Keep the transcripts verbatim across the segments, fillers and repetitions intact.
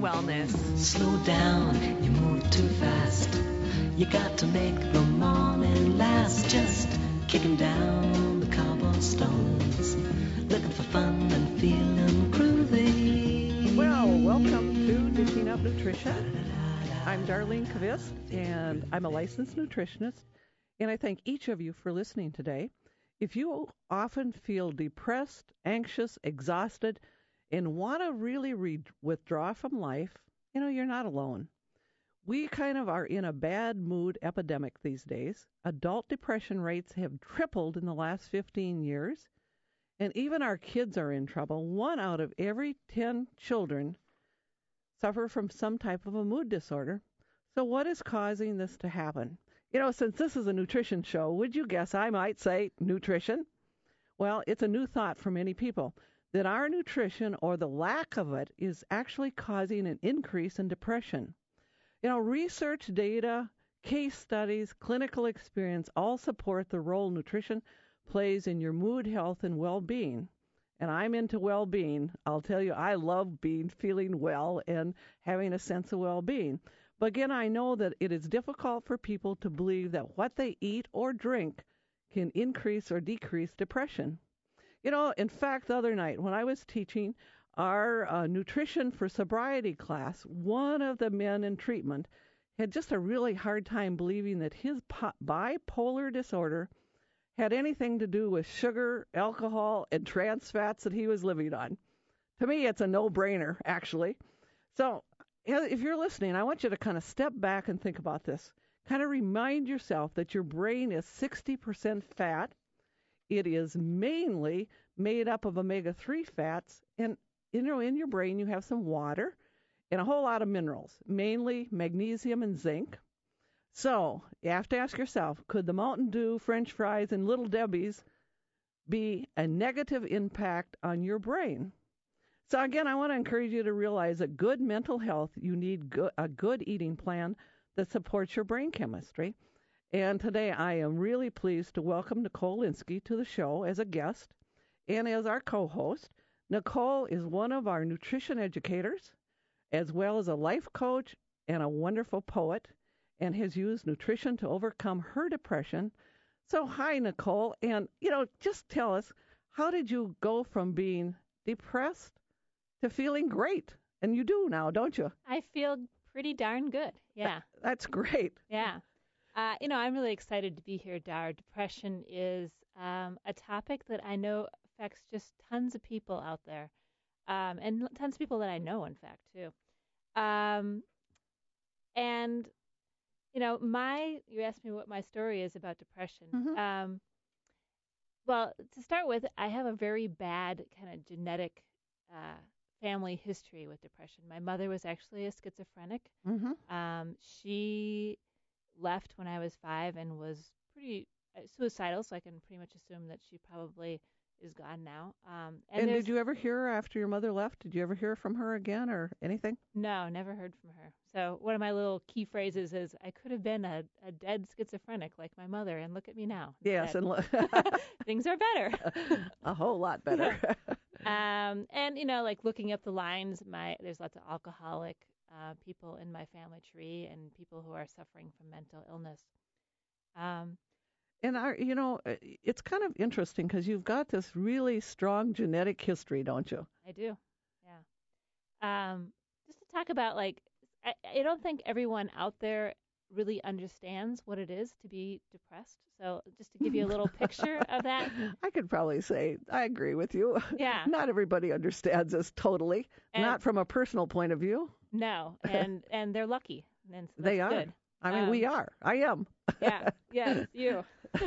wellness. Slow down, you move too fast. You got to make the morning last. Just kicking down the cobblestones, looking for fun and feeling groovy. Well, welcome to Dishing Up Nutrition. I'm Darlene Kvist, and I'm a licensed nutritionist, and I thank each of you for listening today. If you often feel depressed, anxious, exhausted, and want to really re- withdraw from life, you know, you're not alone. We kind of are in a bad mood epidemic these days. Adult depression rates have tripled in the last fifteen years, and even our kids are in trouble. One out of every ten children suffer from some type of a mood disorder. So what is causing this to happen? You know, since this is a nutrition show, would you guess I might say nutrition? Well, it's a new thought for many people that our nutrition, or the lack of it, is actually causing an increase in depression. You know, research data, case studies, clinical experience all support the role nutrition plays in your mood, health, and well-being. And I'm into well-being. I'll tell you, I love being, feeling well and having a sense of well-being. But again, I know that it is difficult for people to believe that what they eat or drink can increase or decrease depression. You know, in fact, the other night when I was teaching our uh, nutrition for sobriety class, one of the men in treatment had just a really hard time believing that his po- bipolar disorder had anything to do with sugar, alcohol, and trans fats that he was living on. To me, it's a no-brainer, actually. So if you're listening, I want you to kind of step back and think about this. Kind of remind yourself that your brain is sixty percent fat. It is mainly made up of omega three fats, and you know, in your brain you have some water and a whole lot of minerals, mainly magnesium and zinc. So you have to ask yourself, could the Mountain Dew, French fries, and Little Debbie's be a negative impact on your brain? So again, I want to encourage you to realize that good mental health, you need go- a good eating plan that supports your brain chemistry. And today I am really pleased to welcome Nicole Linsky to the show as a guest and as our co-host. Nicole is one of our nutrition educators, as well as a life coach and a wonderful poet, and has used nutrition to overcome her depression. So hi, Nicole. And, you know, just tell us, how did you go from being depressed to feeling great? And you do now, don't you? I feel pretty darn good. Yeah. That's great. Yeah. Uh, you know, I'm really excited to be here, Dar. Depression is um, a topic that I know affects just tons of people out there, um, and tons of people that I know, in fact, too. Um, and, you know, my, you asked me what my story is about depression. Mm-hmm. Um, well, to start with, I have a very bad kind of genetic uh, family history with depression. My mother was actually a schizophrenic. Mm-hmm. Um, she left when I was five and was pretty uh, suicidal, so I can pretty much assume that she probably is gone now. Um, and and did you ever hear her after your mother left? Did you ever hear from her again or anything? No, never heard from her. So one of my little key phrases is, I could have been a, a dead schizophrenic like my mother, and look at me now. Yes, and things are better. A whole lot better. um, and, you know, like looking up the lines, my there's lots of alcoholic uh, people in my family tree and people who are suffering from mental illness. Um, And, our, you know, it's kind of interesting because you've got this really strong genetic history, don't you? I do, yeah. Um, just to talk about, like, I, I don't think everyone out there really understands what it is to be depressed. So just to give you a little picture of that. I could probably say I agree with you. Yeah. Not everybody understands this totally, and not from a personal point of view. No, and, and they're lucky. And so they are. Good. I mean, um, we are. I am. Yeah, yes, you.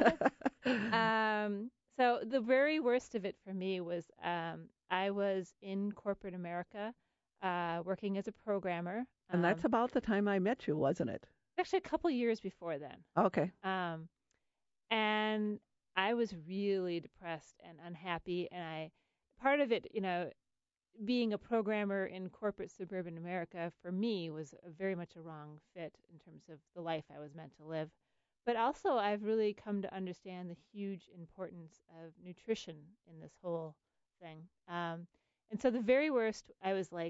um, so the very worst of it for me was um, I was in corporate America uh, working as a programmer. And um, that's about the time I met you, wasn't it? Actually, a couple years before then. Okay. Um, and I was really depressed and unhappy. And I, part of it, you know, being a programmer in corporate suburban America, for me, was a very much a wrong fit in terms of the life I was meant to live. But also, I've really come to understand the huge importance of nutrition in this whole thing. Um, and so the very worst, I was like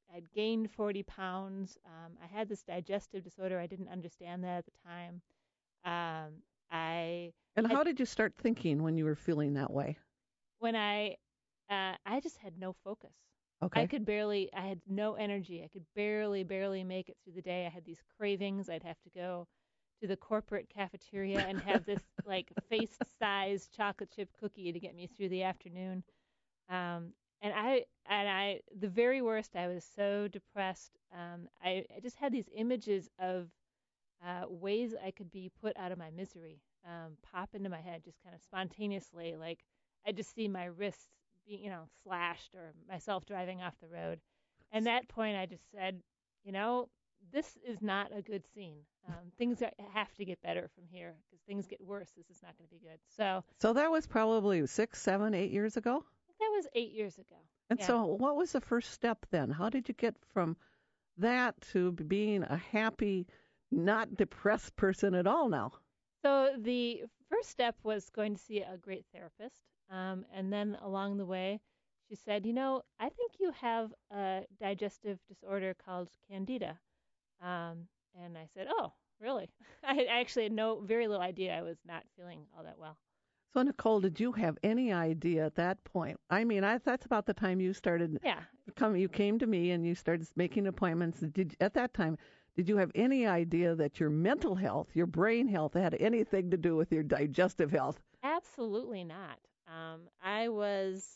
I'd gained forty pounds. Um, I had this digestive disorder. I didn't understand that at the time. Um, I And had, how did you start thinking when you were feeling that way? when I, uh, I just had no focus. I Okay. could barely, I had no energy. I could barely, barely make it through the day. I had these cravings. I'd have to go to the corporate cafeteria and have this like face-sized chocolate chip cookie to get me through the afternoon. Um, and I, and I, the very worst, I was so depressed. Um, I, I just had these images of uh, ways I could be put out of my misery um, pop into my head just kind of spontaneously. Like I just see my wrists being, you know, slashed or myself driving off the road. And at that point, I just said, you know, this is not a good scene. Um, things are, have to get better from here because things get worse. This is not going to be good. So So that was probably six, seven, eight years ago? that was eight years ago. And Yeah. so what was the first step then? How did you get from that to being a happy, not depressed person at all now? So the first step was going to see a great therapist. Um, and then along the way, she said, you know, I think you have a digestive disorder called Candida. Um, and I said, oh, really? I had actually had no, very little idea I was not feeling all that well. So, Nicole, did you have any idea at that point? I mean, I, that's about the time you started Yeah. come. You came to me and you started making appointments. Did at that time, did you have any idea that your mental health, your brain health, had anything to do with your digestive health? Absolutely not. Um, I was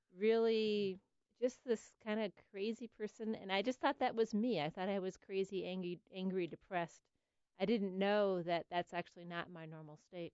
really just this kind of crazy person, and I just thought that was me. I thought I was crazy, angry, angry, depressed. I didn't know that that's actually not my normal state.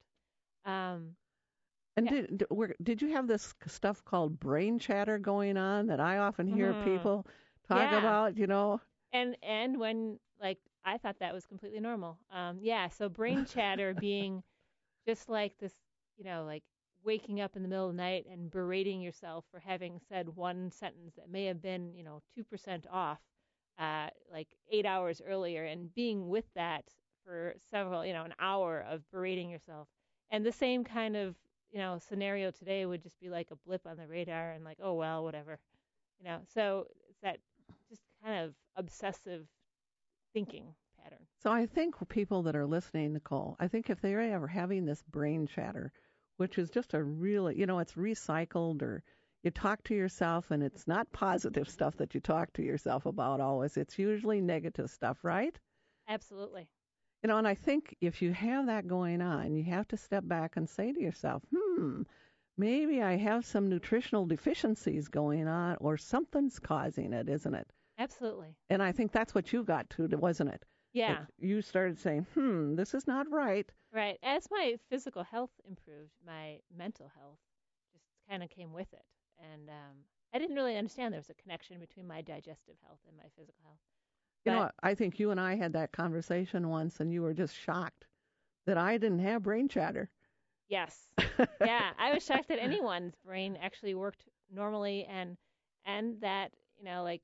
Um, And yeah. did did, were, did you have this stuff called brain chatter going on that I often hear Mhm. people talk Yeah. about? You know, And and when like I thought that was completely normal. Um, yeah. So brain chatter being just like this, you know, like waking up in the middle of the night and berating yourself for having said one sentence that may have been, you know, two percent off, uh, like eight hours earlier, and being with that for several, you know, an hour of berating yourself. And the same kind of, you know, scenario today would just be like a blip on the radar and like, oh, well, whatever, you know. So it's that just kind of obsessive thinking pattern. so I think people that are listening, Nicole, I think if they're ever having this brain chatter, which is just a really, you know, it's recycled or you talk to yourself and it's not positive stuff that you talk to yourself about always. It's usually negative stuff, right? Absolutely. You know, and I think if you have that going on, you have to step back and say to yourself, hmm, maybe I have some nutritional deficiencies going on or something's causing it, isn't it? Absolutely. And I think that's what you got to, wasn't it? Yeah. That you started saying, hmm, this is not right. Right. As my physical health improved, my mental health just kind of came with it. And um, I didn't really understand there was a connection between my digestive health and my physical health. You But know, I think you and I had that conversation once, and you were just shocked that I didn't have brain chatter. yes. Yeah. I was shocked that anyone's brain actually worked normally and and that, you know, like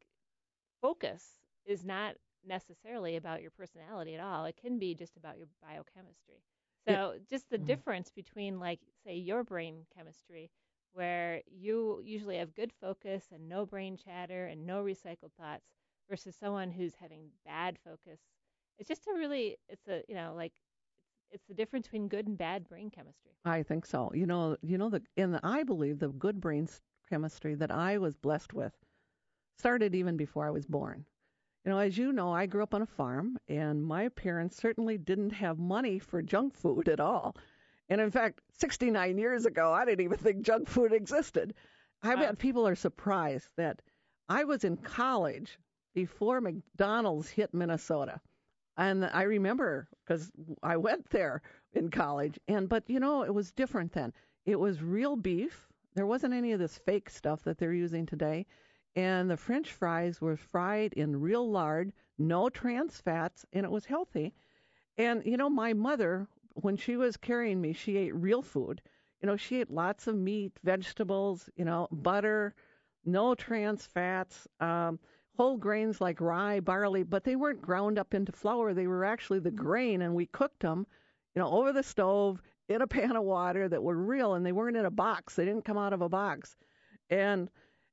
focus is not necessarily about your personality at all. It can be just about your biochemistry. Yeah. So just the Mhm. difference between, like, say, your brain chemistry, where you usually have good focus and no brain chatter and no recycled thoughts, versus someone who's having bad focus. It's just a really, it's a, you know, like, it's the difference between good and bad brain chemistry. I think so. You know, you know, the and I believe the good brain s- chemistry that I was blessed with started even before I was born. You know, as you know, I grew up on a farm, and my parents certainly didn't have money for junk food at all. And in fact, sixty-nine years ago, I didn't even think junk food existed. I Wow. bet people are surprised that I was in college before McDonald's hit Minnesota. And I remember because I went there in college, and but you know, it was different then. It was real beef. There wasn't any of this fake stuff that they're using today. And the French fries were fried in real lard, no trans fats, and it was healthy. And, you know, my mother, when she was carrying me, she ate real food. You know, she ate lots of meat, vegetables, you know, butter, no trans fats, um, whole grains like rye, barley, but they weren't ground up into flour. They were actually the grain, and we cooked them, you know, over the stove in a pan of water that were real, and they weren't in a box. They didn't come out of a box. And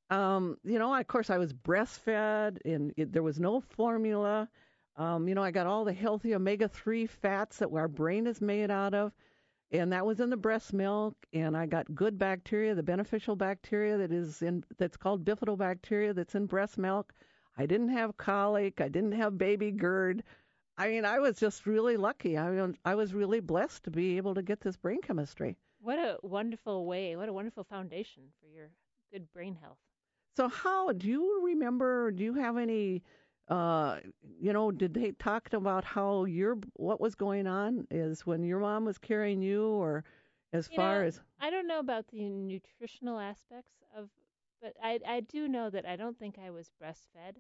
Um, you know, of course, I was breastfed, and it, there was no formula. Um, you know, I got all the healthy omega three fats that our brain is made out of, and that was in the breast milk. And I got good bacteria, the beneficial bacteria that is in that's called bifidobacteria that's in breast milk. I didn't have colic. I didn't have baby GERD. I mean, I was just really lucky. I mean, I was really blessed to be able to get this brain chemistry. What a wonderful way, what a wonderful foundation for your good brain health. So how, do you remember, do you have any, uh, you know, did they talk about how your, what was going on is when your mom was carrying you, or as You far know, as, I don't know about the nutritional aspects of, but I I do know that I don't think I was breastfed,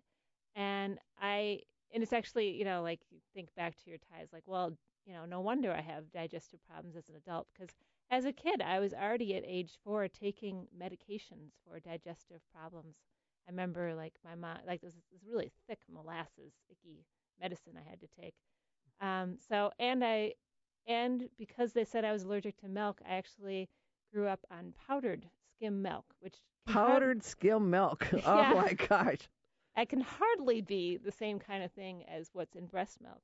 and I and it's actually, you know, like you think back to your ties, like, well, you know, no wonder I have digestive problems as an adult, because as a kid I was already at age four taking medications for digestive problems. I remember like my mom, like this this really thick molasses icky medicine I had to take. Um, so and I and because they said I was allergic to milk, I actually grew up on powdered skim milk, which can hard- powdered skim milk? Oh Yeah. my gosh. it can hardly be the same kind of thing as what's in breast milk.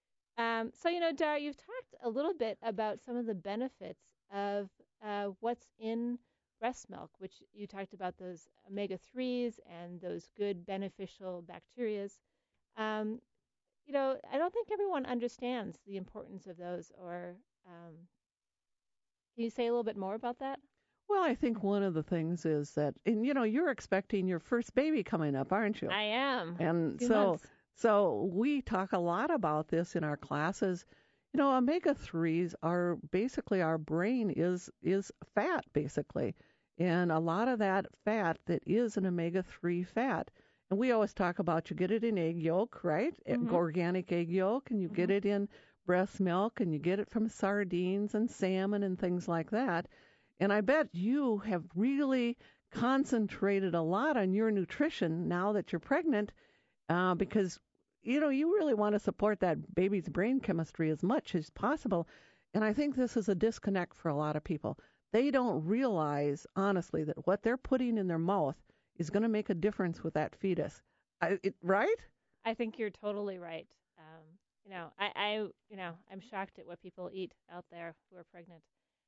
Um, so, you know, Dar, you've talked a little bit about some of the benefits of uh, what's in breast milk, which you talked about those omega threes and those good beneficial bacterias. Um, you know, I don't think everyone understands the importance of those. Or um, can you say a little bit more about that? Well, I think one of the things is that, and you know, you're expecting your first baby coming up, aren't you? I am. And Two so, months. so we talk a lot about this in our classes. You know, omega threes are basically, our brain is is fat basically, and a lot of that fat that is an omega three fat. And we always talk about, you get it in egg yolk, right? Mhm. Organic egg yolk, and you get Mhm. it in breast milk, and you get it from sardines and salmon and things like that. And I bet you have really concentrated a lot on your nutrition now that you're pregnant, uh, because, you know, you really want to support that baby's brain chemistry as much as possible. And I think this is a disconnect for a lot of people. They don't realize, honestly, that what they're putting in their mouth is going to make a difference with that fetus. I, it, right? I think you're totally right. Um, you know, I, I, you know, I'm shocked at what people eat out there who are pregnant.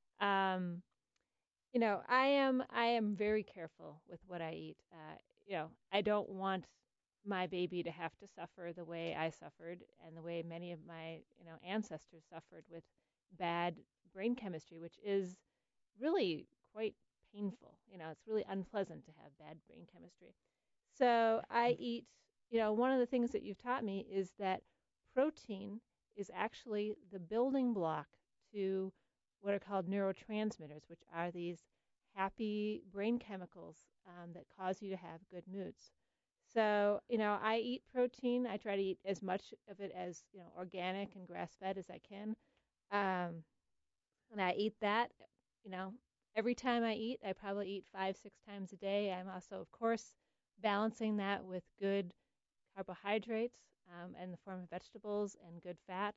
Um, you know, I am, I am very careful with what I eat. Uh, you know, I don't want my baby to have to suffer the way I suffered and the way many of my, you know, ancestors suffered with bad brain chemistry, which is really quite painful. You know, it's really unpleasant to have bad brain chemistry. So I eat, you know, one of the things that you've taught me is that protein is actually the building block to what are called neurotransmitters, which are these happy brain chemicals um, that cause you to have good moods. So, you know, I eat protein. I try to eat as much of it as, you know, organic and grass-fed as I can. Um, and I eat that, you know, every time I eat, I probably eat five, six times a day. I'm also, of course, balancing that with good carbohydrates um, in the form of vegetables and good fat.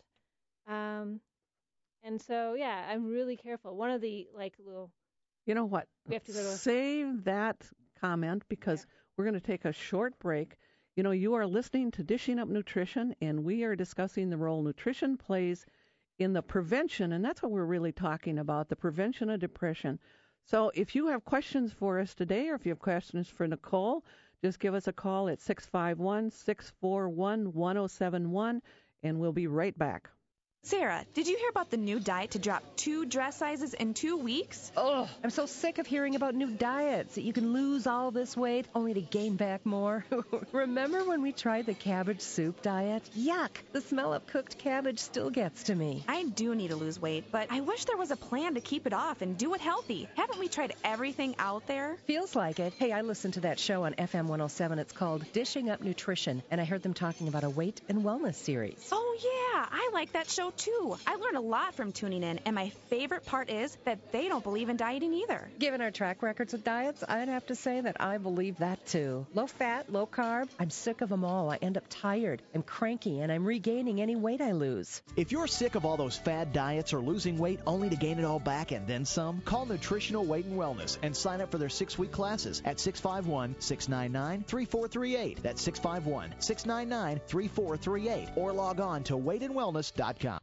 Um, and so, yeah, I'm really careful. One of the, like, little... You know what? We have to go to... Save that comment, because yeah. we're going to take a short break. You know, you are listening to Dishing Up Nutrition, and we are discussing the role nutrition plays in the prevention, and that's what we're really talking about, the prevention of depression. So if you have questions for us today, or if you have questions for Nicole, just give us a call at six five one, six four one, one zero seven one, and we'll be right back. Sarah, did you hear about the new diet to drop two dress sizes in two weeks? Oh, I'm so sick of hearing about new diets, that you can lose all this weight only to gain back more. Remember when we tried the cabbage soup diet? Yuck, the smell of cooked cabbage still gets to me. I do need to lose weight, but I wish there was a plan to keep it off and do it healthy. Haven't we tried everything out there? Feels like it. Hey, I listened to that show on F M one oh seven. It's called Dishing Up Nutrition, and I heard them talking about a weight and wellness series. Oh, I like that show too. I learned a lot from tuning in, and my favorite part is that they don't believe in dieting either. Given our track records with diets, I'd have to say that I believe that too. Low fat, low carb, I'm sick of them all. I end up tired, I'm cranky, and I'm regaining any weight I lose. If you're sick of all those fad diets or losing weight only to gain it all back and then some, call Nutritional Weight and Wellness and sign up for their six-week classes at six five one, six nine nine, three four three eight. That's six five one, six nine nine, three four three eight. Or log on to weight and wellness dot com.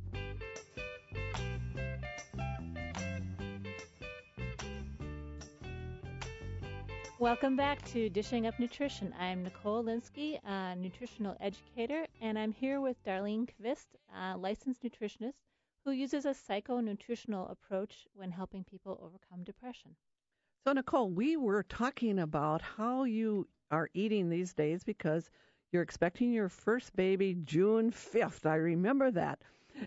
Welcome back to Dishing Up Nutrition. I'm Nicole Linsky, a nutritional educator, and I'm here with Darlene Kvist, a licensed nutritionist who uses a psycho-nutritional approach when helping people overcome depression. So, Nicole, we were talking about how you are eating these days because you're expecting your first baby June fifth. I remember that.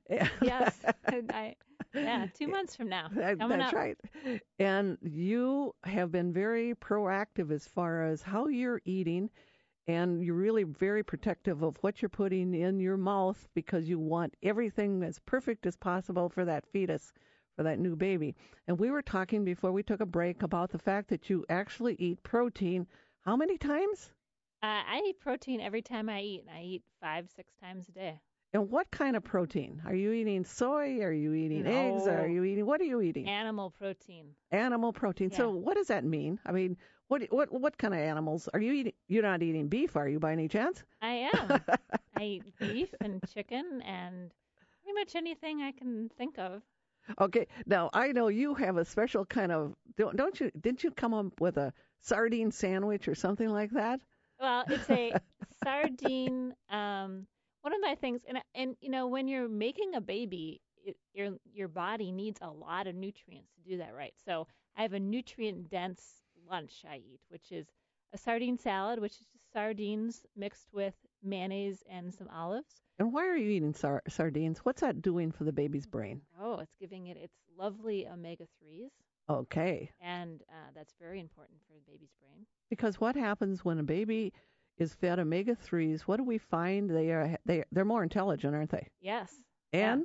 Yes. I, yeah, two months from now. That, Coming that's up. right. And you have been very proactive as far as how you're eating, and you're really very protective of what you're putting in your mouth because you want everything as perfect as possible for that fetus, for that new baby. And we were talking before we took a break about the fact that you actually eat protein how many times? Uh, I eat protein every time I eat. I eat five, six times a day. And what kind of protein? Are you eating soy? Are you eating No. eggs? Are you eating, what are you eating? Animal protein. Animal protein. Yeah. So what does that mean? I mean, what what what kind of animals are you eating? You're not eating beef, are you, by any chance? I am. I eat beef and chicken and pretty much anything I can think of. Okay. Now, I know you have a special kind of, don't, don't you, didn't you come up with a sardine sandwich or something like that? Well, it's a sardine. Um, one of my things, and and you know, when you're making a baby, it, your your body needs a lot of nutrients to do that right. So I have a nutrient dense lunch I eat, which is a sardine salad, which is just sardines mixed with mayonnaise and some olives. And why are you eating sar- sardines? What's that doing for the baby's brain? Oh, it's giving it its lovely omega threes, Okay. and uh, that's very important for the baby's brain. Because what happens when a baby is fed omega threes? What do we find? They are they they're more intelligent, aren't they? Yes. And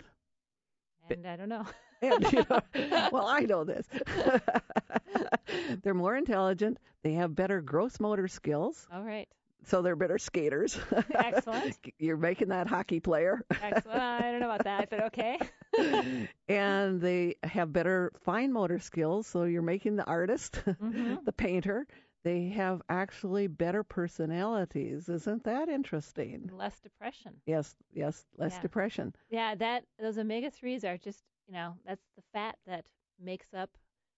Yeah. And I don't know. and you know, well, I know this. They're more intelligent. They have better gross motor skills, All right. so they're better skaters. Excellent. You're making that hockey player. Excellent. I don't know about that, but okay. And they have better fine motor skills, so you're making the artist, Mhm. the painter. They have actually better personalities. Isn't that interesting? Less depression. Yes, yes, less Yeah. depression. Yeah, that those omega threes are just, you know, that's the fat that makes up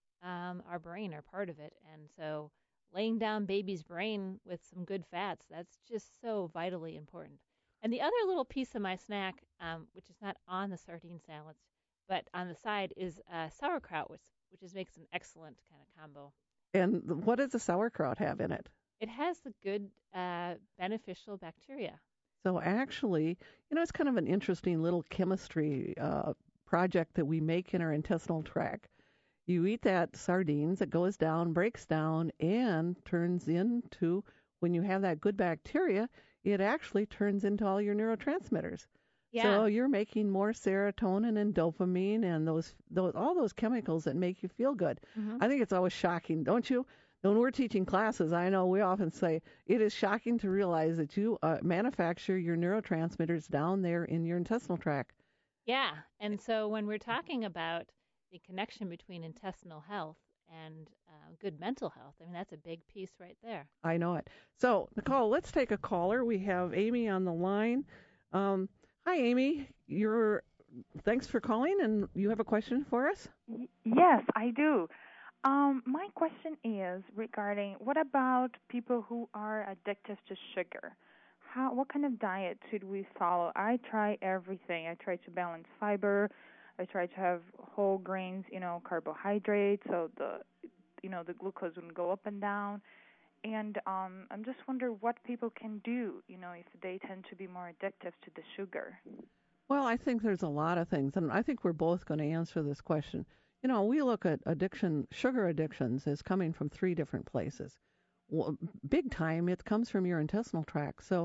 um, our brain, or part of it. And so laying down baby's brain with some good fats, that's just so vitally important. And the other little piece of my snack, um, which is not on the sardine salads, but on the side, is uh, sauerkraut, which, which is, makes an excellent kind of combo. And th- what does the sauerkraut have in it? It has the good uh, beneficial bacteria. So actually, you know, it's kind of an interesting little chemistry uh, project that we make in our intestinal tract. You eat that sardines, it goes down, breaks down, and turns into, when you have that good bacteria, it actually turns into all your neurotransmitters. Yeah. So you're making more serotonin and dopamine and those, those all those chemicals that make you feel good. Mhm. I think it's always shocking, don't you? When we're teaching classes, I know we often say it is shocking to realize that you uh, manufacture your neurotransmitters down there in your intestinal tract. Yeah. And so when we're talking about the connection between intestinal health and uh, good mental health, I mean, that's a big piece right there. I know it. So, Nicole, let's take a caller. We have Amy on the line. Um, hi, Amy. You're thanks for calling, and you have a question for us? Y- Yes, I do. Um, my question is regarding what about people who are addicted to sugar? How, what kind of diet should we follow? I try everything. I try to balance fiber. I try to have whole grains, you know, carbohydrates, so the, you know, the glucose wouldn't go up and down. And um, I'm just wondering what people can do, you know, if they tend to be more addictive to the sugar. Well, I think there's a lot of things, and I think we're both going to answer this question. You know, we look at addiction, sugar addictions as coming from three different places. Well, big time, it comes from your intestinal tract. So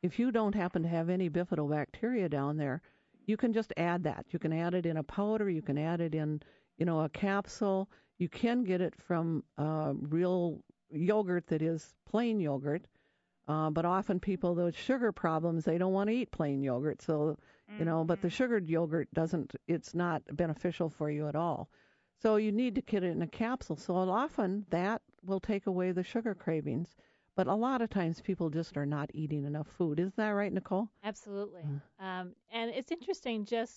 if you don't happen to have any bifidobacteria down there, you can just add that. You can add it in a powder. You can add it in, you know, a capsule. You can get it from uh, real yogurt that is plain yogurt. Uh, but often people with sugar problems, they don't want to eat plain yogurt. So, you know, but the sugared yogurt doesn't, it's not beneficial for you at all. So you need to get it in a capsule. So often that will take away the sugar cravings. But a lot of times people just are not eating enough food. Isn't that right, Nicole? Absolutely. Mm. Um, and it's interesting just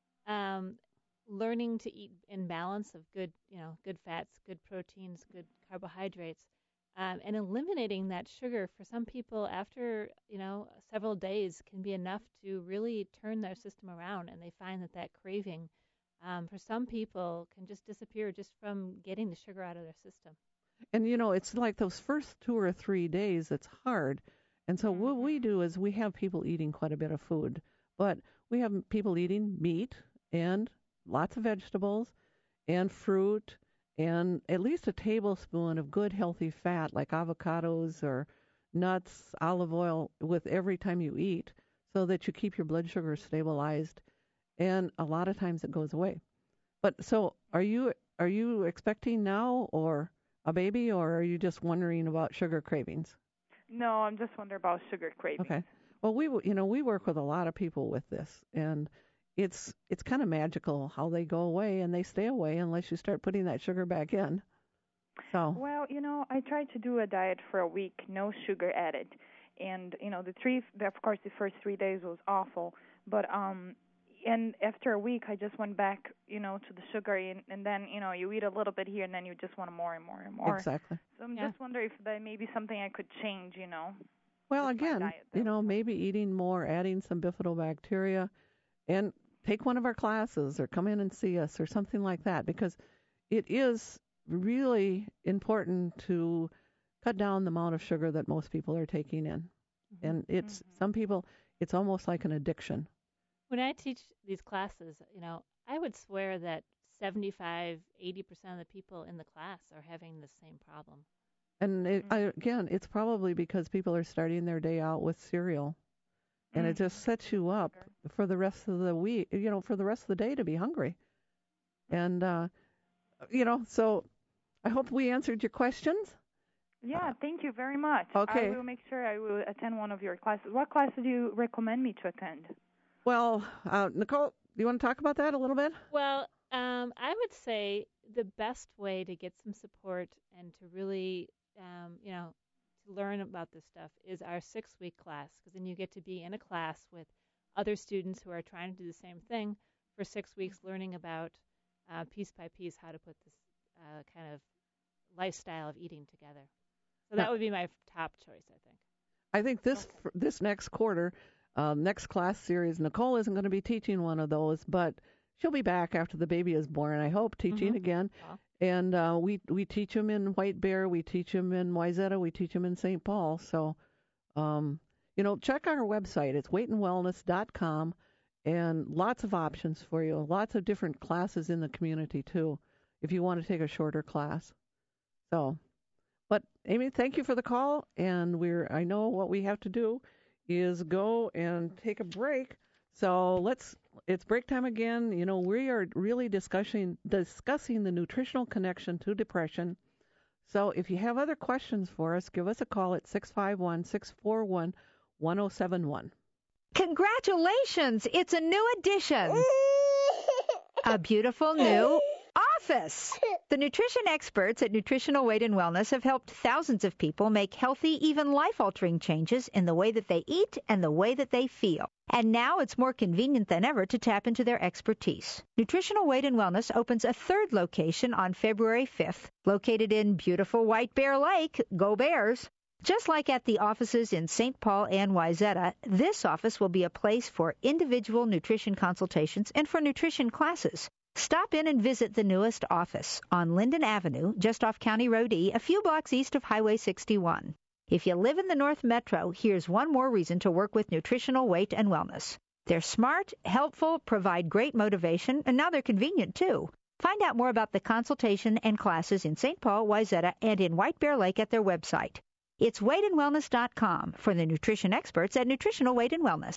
um, learning to eat in balance of good, you know, good fats, good proteins, good carbohydrates. Um, and eliminating that sugar for some people after, you know, several days can be enough to really turn their system around. And they find that that craving um, for some people can just disappear just from getting the sugar out of their system. And, you know, it's like those first two or three days, it's hard. And so mm-hmm. what we do is we have people eating quite a bit of food. But we have people eating meat and lots of vegetables and fruit and at least a tablespoon of good healthy fat like avocados or nuts, olive oil with every time you eat so that you keep your blood sugar stabilized. And a lot of times it goes away. But so are you are you expecting now or a baby, or are you just wondering about sugar cravings? No, I'm just wondering about sugar cravings. Okay. Well, we you know we work with a lot of people with this, and it's it's kind of magical how they go away and they stay away unless you start putting that sugar back in. So. Well, you know, I tried to do a diet for a week, no sugar added, and you know the three, the, of course, the first three days was awful, but um. And after a week, I just went back, you know, to the sugar, and, and then, you know, you eat a little bit here, and then you just want more and more and more. Exactly. So I'm yeah. just wondering if that may be something I could change, you know. Well, again, you know, maybe eating more, adding some bifidobacteria, and take one of our classes or come in and see us or something like that, because it is really important to cut down the amount of sugar that most people are taking in. Mm-hmm. And it's mm-hmm. some people, it's almost like an addiction. When I teach these classes, you know, I would swear that seventy-five, eighty percent of the people in the class are having the same problem. And it, I, again, it's probably because people are starting their day out with cereal. And mm. it just sets you up for the rest of the week, you know, for the rest of the day to be hungry. And, uh, you know, so I hope we answered your questions. Yeah, uh, thank you very much. Okay. I will make sure I will attend one of your classes. What class do you recommend me to attend? Well, uh, Nicole, do you want to talk about that a little bit? Well, um, I would say the best way to get some support and to really, um, you know, to learn about this stuff is our six-week class, because then you get to be in a class with other students who are trying to do the same thing for six weeks, learning about uh, piece by piece how to put this uh, kind of lifestyle of eating together. So that would be my top choice, I think. I think this this next quarter. Uh, next class series, Nicole isn't going to be teaching one of those, but she'll be back after the baby is born, I hope, teaching mm-hmm. again. Wow. And uh, we we teach them in White Bear, we teach them in Wayzata, we teach them in Saint Paul. So, um, you know, check our website. It's weight and wellness dot com, and lots of options for you. Lots of different classes in the community, too, if you want to take a shorter class. So, but, Amy, thank you for the call, and we're I know what we have to do is go and take a break. So let's, it's break time again. You know, we are really discussing, discussing the nutritional connection to depression. So if you have other questions for us, give us a call at six five one, six four one, one oh seven one. Congratulations! It's a new addition. A beautiful new office. The nutrition experts at Nutritional Weight and Wellness have helped thousands of people make healthy, even life-altering changes in the way that they eat and the way that they feel. And now it's more convenient than ever to tap into their expertise. Nutritional Weight and Wellness opens a third location on February fifth, located in beautiful White Bear Lake. Go Bears! Just like at the offices in Saint Paul and Wayzata, this office will be a place for individual nutrition consultations and for nutrition classes. Stop in and visit the newest office on Linden Avenue, just off County Road E, a few blocks east of Highway sixty-one. If you live in the North Metro, here's one more reason to work with Nutritional Weight and Wellness. They're smart, helpful, provide great motivation, and now they're convenient, too. Find out more about the consultation and classes in Saint Paul, Wayzata, and in White Bear Lake at their website, It's weight and wellness dot com for the nutrition experts at Nutritional Weight and Wellness.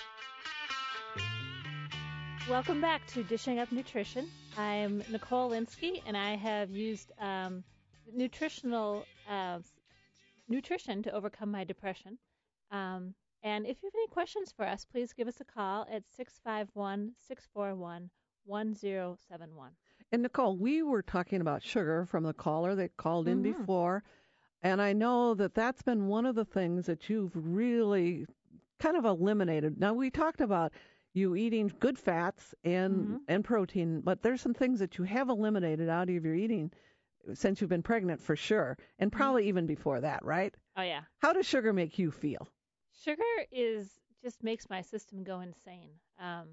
Welcome back to Dishing Up Nutrition. I'm Nicole Linsky, and I have used um, nutritional uh, nutrition to overcome my depression. Um, and if you have any questions for us, please give us a call at six five one, six four one, one zero seven one. And Nicole, we were talking about sugar from the caller that called in Mm-hmm. before, and I know that that's been one of the things that you've really kind of eliminated. Now, we talked about you eating good fats and Mm-hmm. and protein, but there's some things that you have eliminated out of your eating since you've been pregnant for sure, and probably mm-hmm. even before that, right? Oh, yeah. How does sugar make you feel? Sugar is just makes my system go insane. Um,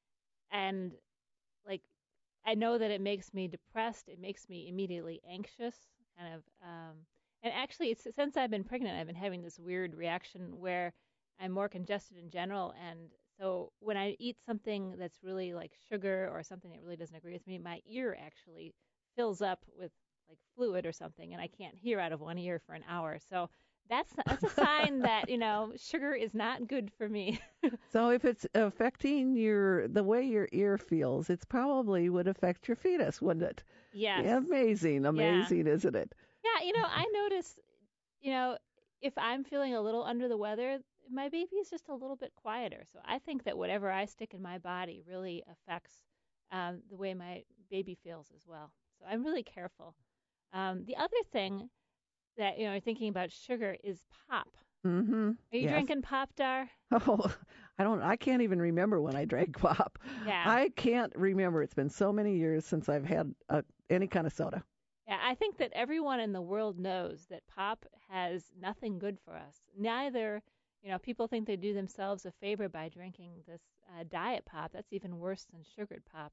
and, like, I know that it makes me depressed. It makes me immediately anxious, kind of. Um, and actually, it's, since I've been pregnant, I've been having this weird reaction where I'm more congested in general, and so when I eat something that's really like sugar or something that really doesn't agree with me, my ear actually fills up with like fluid or something, and I can't hear out of one ear for an hour. So that's that's a sign that, you know, sugar is not good for me. So if it's affecting your the way your ear feels, it's probably would affect your fetus, wouldn't it? Yes. Yeah, amazing, amazing, yeah. isn't it? Yeah, you know, I notice, you know, if I'm feeling a little under the weather, my baby is just a little bit quieter. So I think that whatever I stick in my body really affects um, the way my baby feels as well. So I'm really careful. Um, the other thing that, you know, thinking about sugar is pop. Mm-hmm. Are you yes. drinking pop, Dar? Oh, I don't. I can't even remember when I drank pop. Yeah. I can't remember. It's been so many years since I've had a, any kind of soda. Yeah, I think that everyone in the world knows that pop has nothing good for us. Neither, you know, people think they do themselves a favor by drinking this uh, diet pop. That's even worse than sugared pop.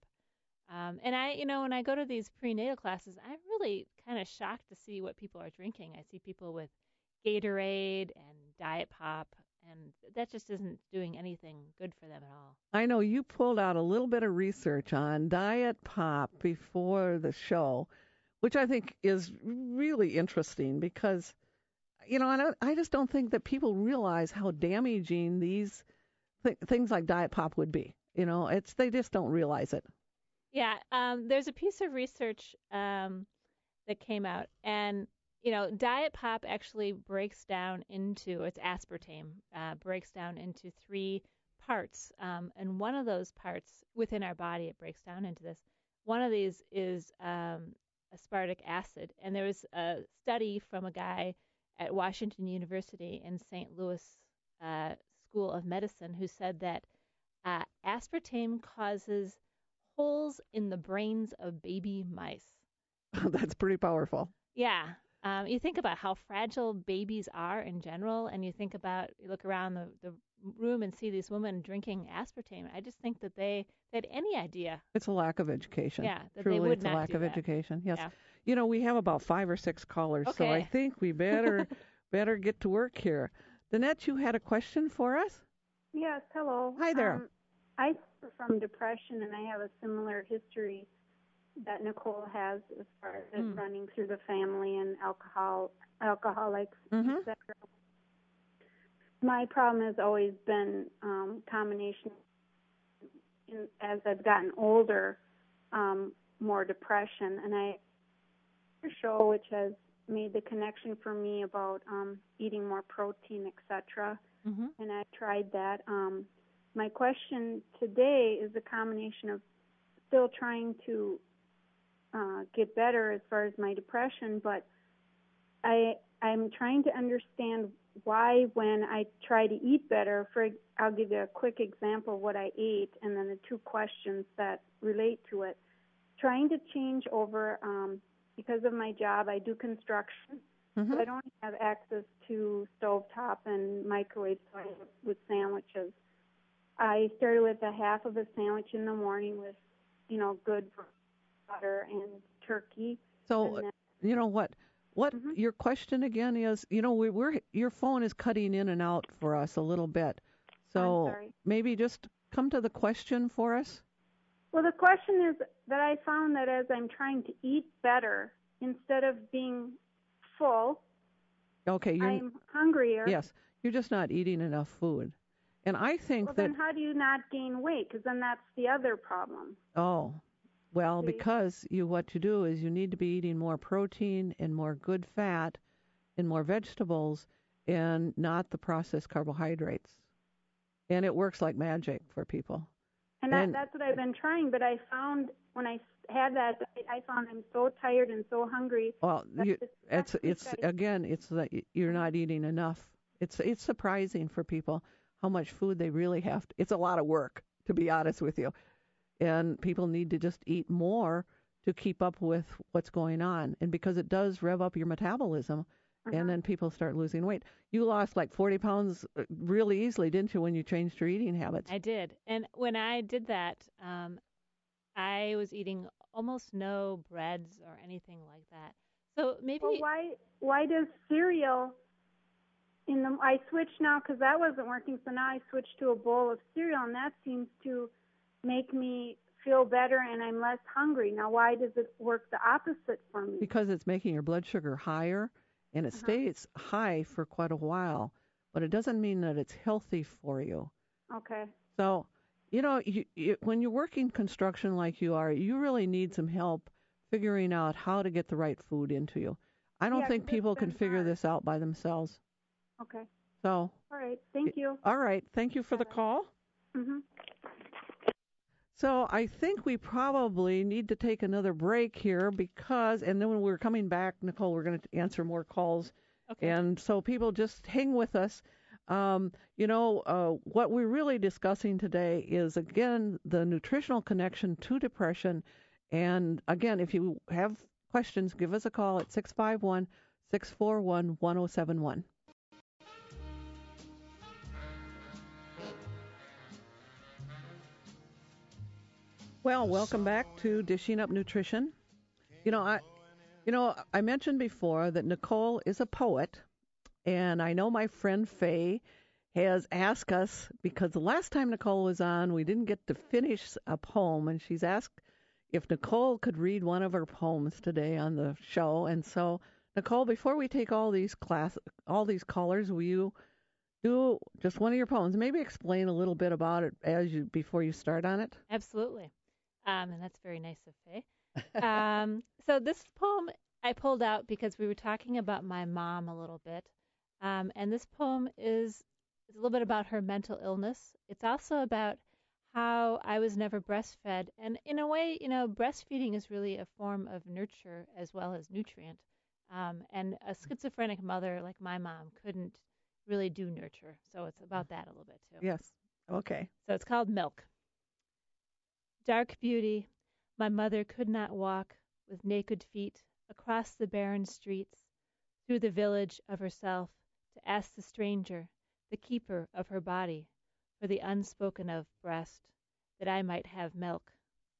Um, and I, you know, when I go to these prenatal classes, I'm really kind of shocked to see what people are drinking. I see people with Gatorade and diet pop, and that just isn't doing anything good for them at all. I know you pulled out a little bit of research on diet pop before the show, which I think is really interesting because, you know, I, don't, I just don't think that people realize how damaging these th- things like diet pop would be. You know, it's they just don't realize it. Yeah, um, there's a piece of research um, that came out, and, you know, diet pop actually breaks down into, it's aspartame, uh, breaks down into three parts, um, and one of those parts within our body, it breaks down into this. One of these is um, aspartic acid, and there was a study from a guy at Washington University in Saint Louis uh, School of Medicine who said that uh, aspartame causes holes in the brains of baby mice. That's pretty powerful. Yeah. Um, you think about how fragile babies are in general, and you think about, you look around the, the room and see these women drinking aspartame. I just think that they, they had any idea. It's a lack of education. Yeah, that Truly, they would it's not a lack do of that. education. Yes. Yeah. You know, we have about five or six callers, Okay. so I think we better better get to work here. Danette, you had a question for us? Yes, hello. Hi there. Um, I suffer from depression, and I have a similar history that Nicole has as far as Mm. running through the family and alcohol, alcoholics, Mm-hmm. et cetera. My problem has always been um, combination. In, as I've gotten older, um, more depression, and I a show which has made the connection for me about um, eating more protein, et cetera. Mm-hmm. And I tried that. Um, my question today is a combination of still trying to uh, get better as far as my depression, but I I'm trying to understand why when I try to eat better. For I'll give you a quick example of what I ate, and then the two questions that relate to it. Trying to change over um, because of my job, I do construction. Mm-hmm. So I don't have access to stovetop and microwave so I with sandwiches. I started with a half of a sandwich in the morning with, you know, good butter and turkey. So, and then, you know what? What Mhm. your question again is? You know, we, we're your phone is cutting in and out for us a little bit. So I'm sorry. maybe just come to the question for us. Well, the question is that I found that as I'm trying to eat better, instead of being full, Okay, you're I'm hungrier. yes, you're just not eating enough food. And I think Well, that then how do you not gain weight? Because then that's the other problem. oh, well, See? because you what you do is you need to be eating more protein and more good fat and more vegetables and not the processed carbohydrates. And it works like magic for people. And, And- that, that's what I've been trying, but I found when I had that, I found I'm so tired and so hungry. Well, that you, this it's next week it's I- again, it's that you're not eating enough. It's it's surprising for people how much food they really have. To, it's a lot of work, to be honest with you, and people need to just eat more to keep up with what's going on, and because it does rev up your metabolism, Uh-huh. and then people start losing weight. You lost like forty pounds uh, really easily, didn't you, when you changed your eating habits? I did. And when I did that, um, I was eating almost no breads or anything like that. So maybe Well, why why does cereal in the I switched now because that wasn't working, so now I switched to a bowl of cereal, and that seems to make me feel better and I'm less hungry. Now, why does it work the opposite for me? Because it's making your blood sugar higher, and it Uh-huh. stays high for quite a while, but it doesn't mean that it's healthy for you. Okay. So, you know, you, you, when you're working construction like you are, you really need some help figuring out how to get the right food into you. I don't Yeah, think 'cause it's people can been figure hard. this out by themselves. Okay. So, All right. Thank you. all right. Thank you for the call. Mhm. So I think we probably need to take another break here because, and then when we're coming back, Nicole, we're going to answer more calls. Okay. And so people just hang with us. Um, you know, uh, what we're really discussing today is, again, the nutritional connection to depression. And again, if you have questions, give us a call at six five one, six four one, one oh seven one. Well, welcome back to Dishing Up Nutrition. You know, I, you know, I mentioned before that Nicole is a poet, and I know my friend Faye has asked us, because the last time Nicole was on, we didn't get to finish a poem, and she's asked if Nicole could read one of her poems today on the show. And so, Nicole, before we take all these class, all these callers, will you do just one of your poems? Maybe explain a little bit about it as you before you start on it. Absolutely. Um, and that's very nice of Faye. um, so this poem I pulled out because we were talking about my mom a little bit. Um, and this poem is, is a little bit about her mental illness. It's also about how I was never breastfed. And in a way, you know, breastfeeding is really a form of nurture as well as nutrient. Um, and a schizophrenic mother like my mom couldn't really do nurture. So it's about that a little bit too. Yes. Okay. So it's called Milk. Dark beauty, my mother could not walk with naked feet across the barren streets, through the village of herself, to ask the stranger, the keeper of her body, for the unspoken of breast, that I might have milk.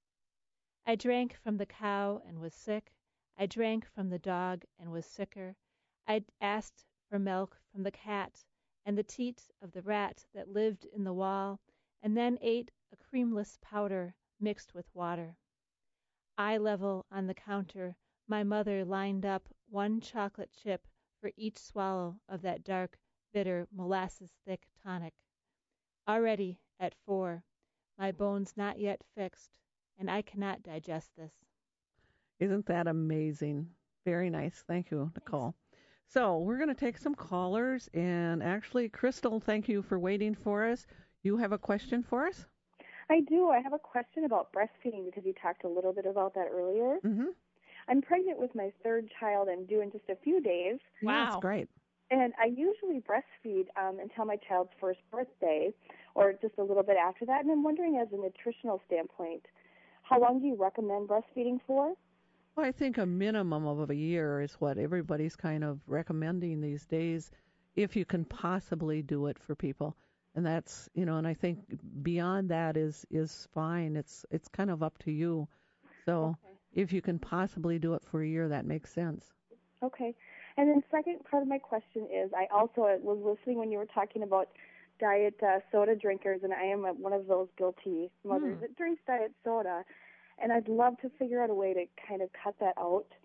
I drank from the cow and was sick. I drank from the dog and was sicker. I asked for milk from the cat and the teat of the rat that lived in the wall, and then ate a creamless powder mixed with water. Eye level on the counter, my mother lined up one chocolate chip for each swallow of that dark, bitter, molasses-thick tonic. Already, at four, my bones not yet fixed, and I cannot digest this. Isn't that amazing? Very nice. Thank you, Nicole. So we're going to take some callers, and actually, Crystal, thank you for waiting for us. You have a question for us? I do. I have a question about breastfeeding because you talked a little bit about that earlier. Mm-hmm. I'm pregnant with my third child and due in just a few days. Wow. That's great. And I usually breastfeed um, until my child's first birthday or just a little bit after that. And I'm wondering, as a nutritional standpoint, how long do you recommend breastfeeding for? Well, I think a minimum of a year is what everybody's kind of recommending these days, if you can possibly do it for people. And that's, you know, and I think beyond that is is fine. It's it's kind of up to you. So Okay. if you can possibly do it for a year, that makes sense. Okay. And then second part of my question is, I also was listening when you were talking about diet uh, soda drinkers, and I am a, one of those guilty mothers Mm. that drinks diet soda. And I'd love to figure out a way to kind of cut that out.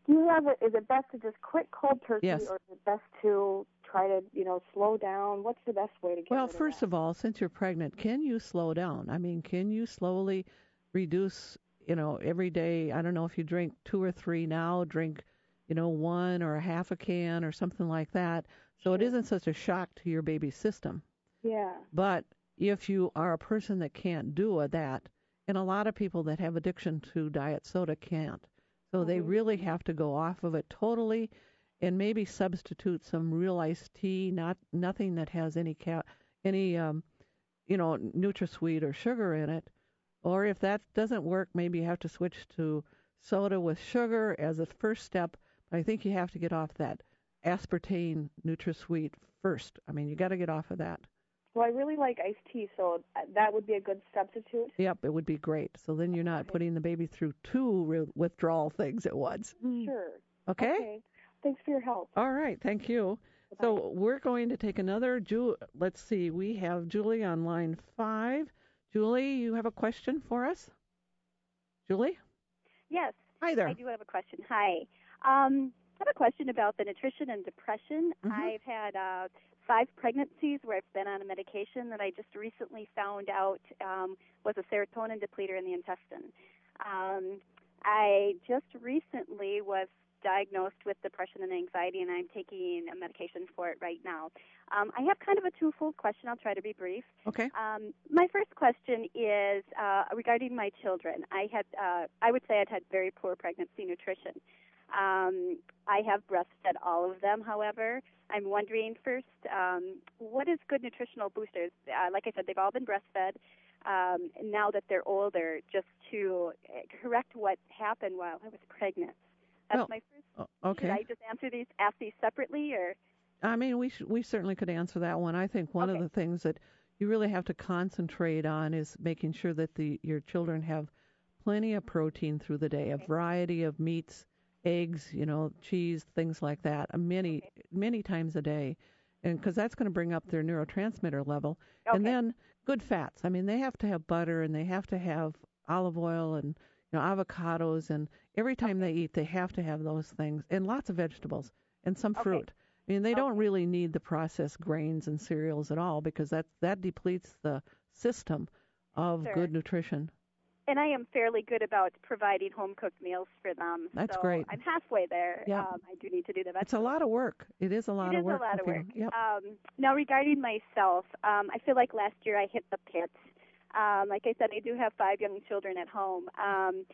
Do you have it? Is it best to just quit cold turkey, Yes. or is it best to try to, you know, slow down? What's the best way to get Well, rid first of of all, since you're pregnant, can you slow down? I mean, can you slowly reduce, you know, every day? I don't know if you drink two or three now, drink, you know, one or a half a can or something like that. So it isn't such a shock to your baby's system. that? Yeah. But if you are a person that can't do that, and a lot of people that have addiction to diet soda can't, so they really have to go off of it totally, and maybe substitute some real iced tea, not nothing that has any ca- any um, you know, NutraSweet or sugar in it. Or if that doesn't work, maybe you have to switch to soda with sugar as a first step. But I think you have to get off that aspartame NutraSweet first. I mean, you got to get off of that. Well, I really like iced tea, so that would be a good substitute. Yep, it would be great. So then you're not putting the baby through two re- withdrawal things at once. Sure. Okay? Okay. Thanks for your help. All right, thank you. Bye-bye. So we're going to take another, Ju- let's see, we have Julie on line five. Julie, you have a question for us? Julie? Yes. Hi there. I do have a question. Hi. Um, I have a question about the nutrition and depression. Mhm. I've had uh, five pregnancies where I've been on a medication that I just recently found out um, was a serotonin depleter in the intestine. Um, I just recently was diagnosed with depression and anxiety, and I'm taking a medication for it right now. Um, I have kind of a twofold question. I'll try to be brief. Okay. Um, my first question is uh, regarding my children. I had, uh, I would say, I'd had very poor pregnancy nutrition. Um, I have breastfed all of them. However, I'm wondering first, um, what is good nutritional boosters? Uh, like I said, they've all been breastfed. Um, now that they're older, just to correct what happened while I was pregnant. That's Well, my first. o- okay. Should I just answer these, ask these separately, or? I mean, we sh- we certainly could answer that one. I think one Okay. of the things that you really have to concentrate on is making sure that the your children have plenty of protein through the day, Okay. a variety of meats, eggs, you know, cheese, things like that, a many Okay. many times a day, and because that's going to bring up their neurotransmitter level. Okay. And then good fats. I mean, they have to have butter and they have to have olive oil and, you know, avocados, and every time they eat, they have to have those things, and lots of vegetables and some Okay. fruit. I mean, they don't Okay. really need the processed grains and cereals at all, because that that depletes the system of Sure. good nutrition. And I am fairly good about providing home-cooked meals for them. That's so great. I'm halfway there. Yeah. Um, I do need to do the It's a vegetables. lot of work. It is a lot It of is work. a lot of cooking. work. Yep. Um, now, regarding myself, um, I feel like last year I hit the pits. Um, like I said, I do have five young children at home. Um,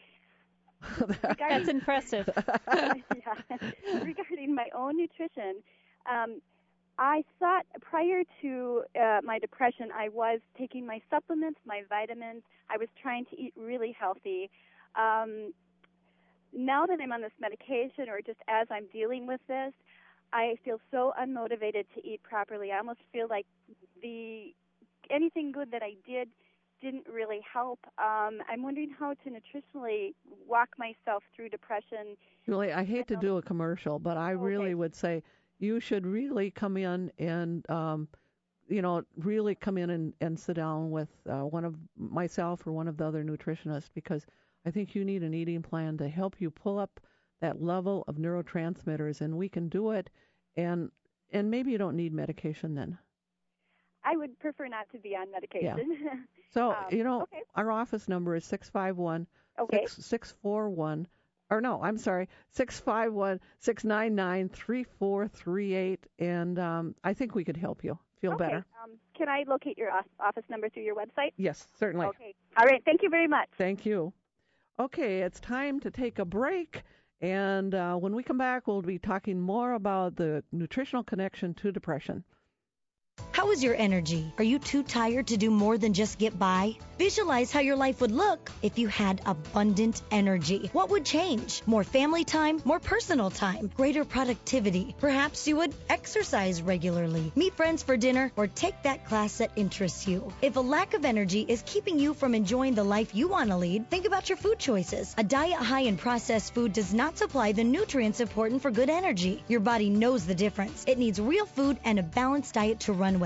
That's impressive. yeah. Regarding my own nutrition, um, I thought prior to uh, my depression, I was taking my supplements, my vitamins. I was trying to eat really healthy. Um, now that I'm on this medication, or just as I'm dealing with this, I feel so unmotivated to eat properly. I almost feel like the anything good that I did didn't really help. Um, I'm wondering how to nutritionally walk myself through depression. Julie, I hate to do a commercial, but I really Okay. would say you should really come in and, um, you know, really come in and, and sit down with uh, one of myself or one of the other nutritionists, because I think you need an eating plan to help you pull up that level of neurotransmitters, and we can do it. And and maybe you don't need medication then. I would prefer not to be on medication. So, Um, you know, okay. our office number is six five one, Okay. six four one, or no, I'm sorry, six five one, six nine nine, three four three eight, and um, I think we could help you feel okay. better. Um, can I locate your off- office number through your website? Yes, certainly. Okay. All right. Thank you very much. Thank you. Okay, it's time to take a break, and uh, when we come back, we'll be talking more about the nutritional connection to depression. How is your energy? Are you too tired to do more than just get by? Visualize how your life would look if you had abundant energy. What would change? More family time, more personal time, greater productivity. Perhaps you would exercise regularly, meet friends for dinner, or take that class that interests you. If a lack of energy is keeping you from enjoying the life you want to lead, think about your food choices. A diet high in processed food does not supply the nutrients important for good energy. Your body knows the difference. It needs real food and a balanced diet to run well.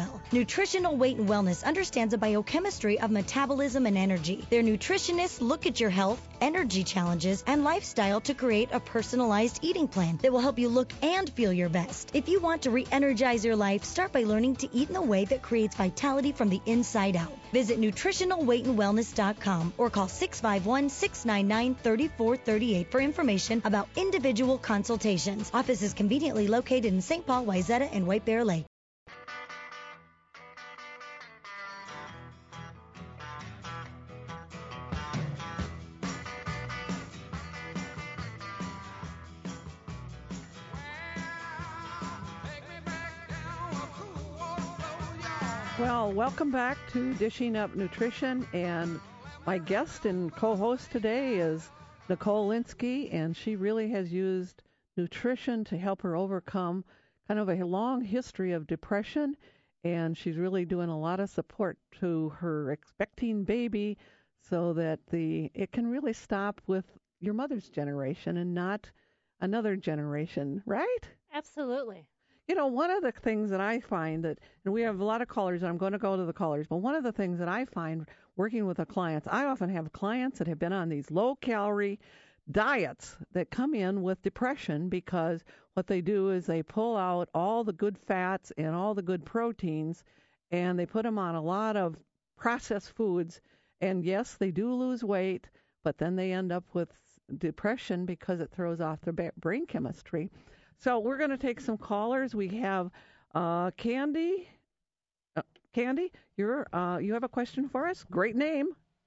well. Nutritional Weight and Wellness understands the biochemistry of metabolism and energy. Their nutritionists look at your health, energy challenges, and lifestyle to create a personalized eating plan that will help you look and feel your best. If you want to re-energize your life, start by learning to eat in a way that creates vitality from the inside out. Visit nutritional weight and wellness dot com or call six five one, six nine nine, three four three eight for information about individual consultations. Office is conveniently located in Saint Paul, Wayzata, and White Bear Lake. Well, welcome back to Dishing Up Nutrition, and my guest and co-host today is Nicole Linsky, and she really has used nutrition to help her overcome kind of a long history of depression, and she's really doing a lot of support to her expecting baby so that the it can really stop with your mother's generation and not another generation, right? Absolutely. You know, one of the things that I find that, and we have a lot of callers, and I'm going to go to the callers, but one of the things that I find working with the clients, I often have clients that have been on these low-calorie diets that come in with depression because what they do is they pull out all the good fats and all the good proteins, and they put them on a lot of processed foods, and yes, they do lose weight, but then they end up with depression because it throws off their brain chemistry. So we're going to take some callers. We have uh, Candy. Uh, Candy, you're uh, you have a question for us? Great name.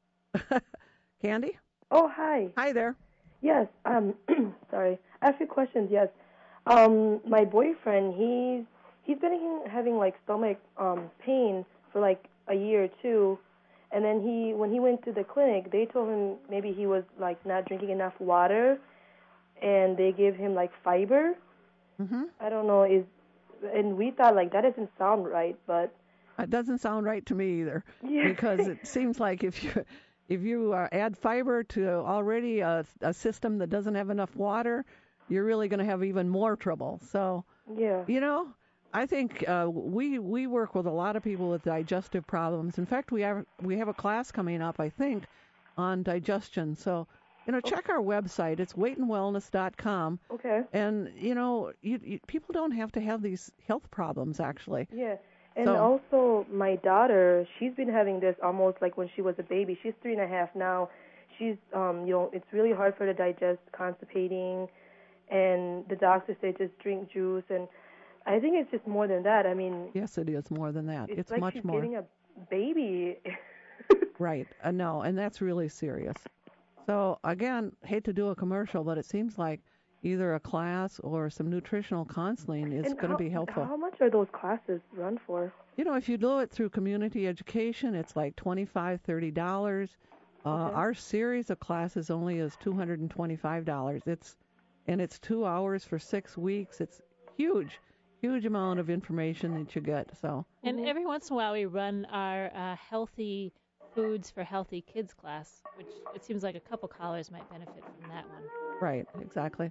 Candy? Oh, hi. Hi there. Yes. Um. Sorry. I have a few questions. Yes. Um. My boyfriend, he's he's been having like stomach um pain for like a year or two, and then he when he went to the clinic, they told him maybe he was like not drinking enough water, and they gave him like fiber. Mm-hmm. I don't know, is and we thought like that doesn't sound right, but it doesn't sound right to me either. Yeah. Because it seems like if you if you uh, add fiber to already a, a system that doesn't have enough water, you're really going to have even more trouble. So yeah, you know, I think uh, we we work with a lot of people with digestive problems. In fact, we have we have a class coming up, I think, on digestion. So. You know, check our website. It's weight and wellness dot com. Okay. And, you know, you, you, people don't have to have these health problems, actually. Yeah. And so, also, my daughter, she's been having this almost like when she was a baby. She's three and a half now. She's, um, you know, it's really hard for her to digest, constipating. And the doctor said just drink juice. And I think it's just more than that. I mean. Yes, it is more than that. It's, it's like much she's more. getting a baby. Right. Uh, no, and that's really serious. So, again, hate to do a commercial, but it seems like either a class or some nutritional counseling is going to be helpful. How much are those classes run for? You know, if you do it through community education, it's like twenty-five dollars, thirty dollars. Uh, Okay. Our series of classes only is two hundred twenty-five dollars. It's and it's two hours for six weeks. It's huge, huge amount of information that you get. So. And every once in a while we run our uh, healthy Foods for Healthy Kids class, which it seems like a couple callers might benefit from that one. Right, exactly.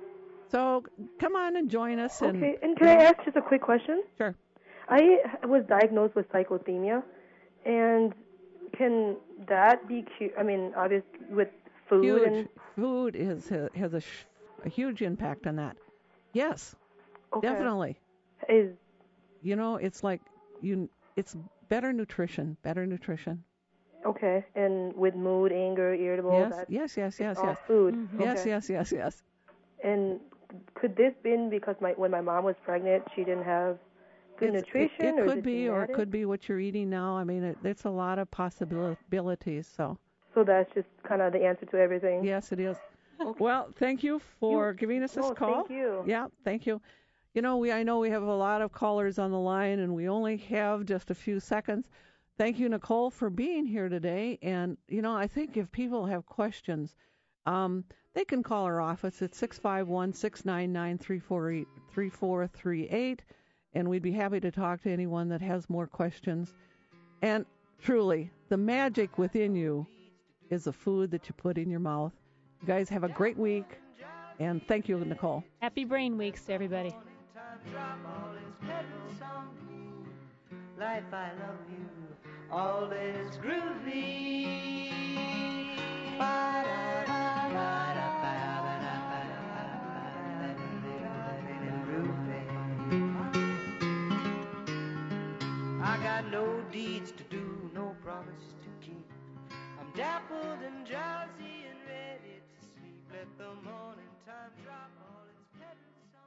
So come on and join us. And, Okay, and can I ask just a quick question? Sure. I was diagnosed with cyclothemia, and can that be cu- I mean, obviously with food huge. and Food is has a, sh- a huge impact on that. Yes, Okay. definitely. Is you know, it's like you. It's better nutrition. Better nutrition. okay, and with mood, anger, irritable. Yes, that's, yes, yes, it's yes, all yes. Food. Mm-hmm. Yes, Okay. yes, yes, yes. And could this been because my when my mom was pregnant, she didn't have good It's- nutrition, It, it or is could it be, or it genetic? could be what you're eating now. I mean, it, there's a lot of possibilities. So. So that's just kind of the answer to everything. Yes, it is. Well, thank you for giving us this no, call. thank you. Yeah, thank you. You know, we I know we have a lot of callers on the line, and we only have just a few seconds. Thank you, Nicole, for being here today. And, you know, I think if people have questions, um, they can call our office at six five one, six nine nine, three four three eight, and we'd be happy to talk to anyone that has more questions. And truly, the magic within you is the food that you put in your mouth. You guys have a great week, and thank you, Nicole. Happy Brain Weeks to everybody. life I love you, all is groovy. I got no deeds to do, no promises to keep. I'm dappled and drowsy and ready to sleep. Let the morning time drop on.